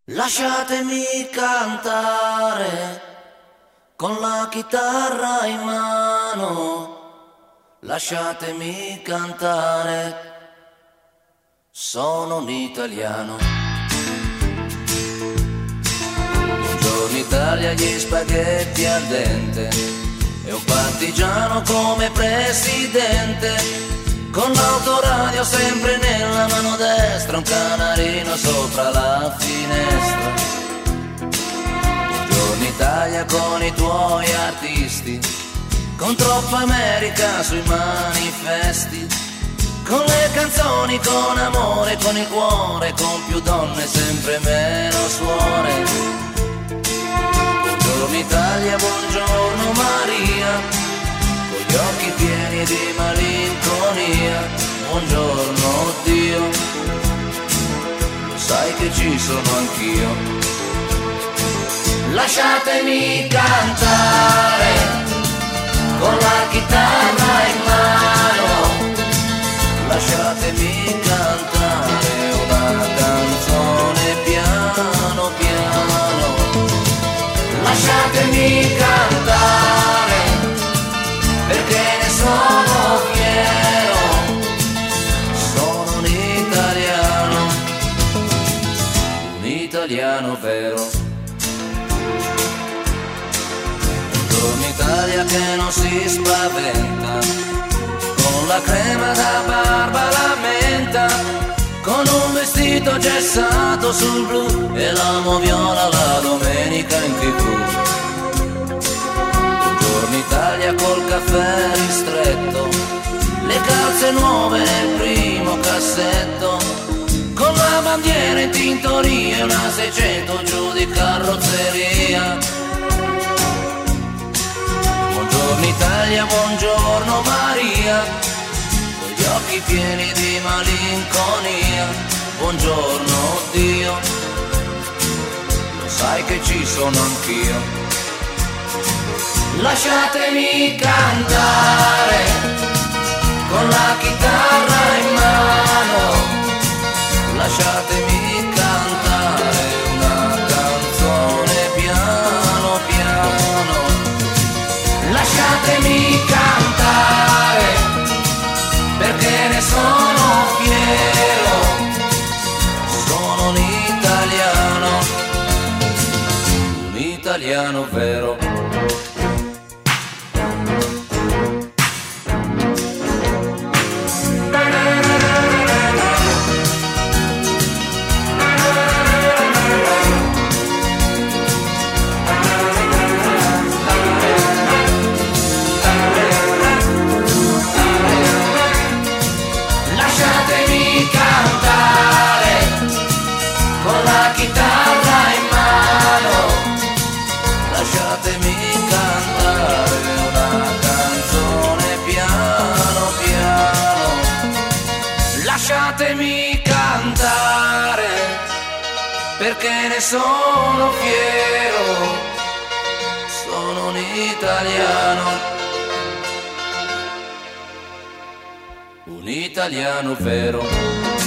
Lasciatemi cantare con la chitarra in mano, lasciatemi cantare, sono un italiano. Buongiorno Italia, gli spaghetti al dente e un partigiano come presidente. Con l'autoradio sempre nella mano destra, un canarino sopra la finestra. Buongiorno Italia con i tuoi artisti, con troppa America sui manifesti, con le canzoni, con amore, con il cuore, con più donne, sempre meno suore. Buongiorno Italia, buongiorno Maria, con gli occhi pieni di malinconia. Buongiorno Dio, lo sai che ci sono anch'io. Lasciatemi cantare con la chitarra in mano, lasciatemi cantare una canzone piano piano. Lasciatemi cantare perché ne sono fiero, sono un italiano vero. Buongiorno Italia che non si spaventa, con la crema da barba la menta, con un vestito gessato sul blu e l'amo viola la domenica in TV. Buongiorno Italia col caffè ristretto, le calze nuove nel primo cassetto, con la bandiera in tintoria e una 600 giù di carrozzeria. Buongiorno Italia, buongiorno Maria, con gli occhi pieni di malinconia. Buongiorno Dio, lo sai che ci sono anch'io. Lasciatemi cantare con la chitarra in mano, lasciatemi cantare una canzone piano piano. Lasciatemi cantare perché ne sono fiero, sono un italiano vero. Lasciatemi cantare con la chitarra in mano, lasciatemi cantare una canzone piano piano. Lasciatemi cantare perché ne sono fiero, sono un italiano vero.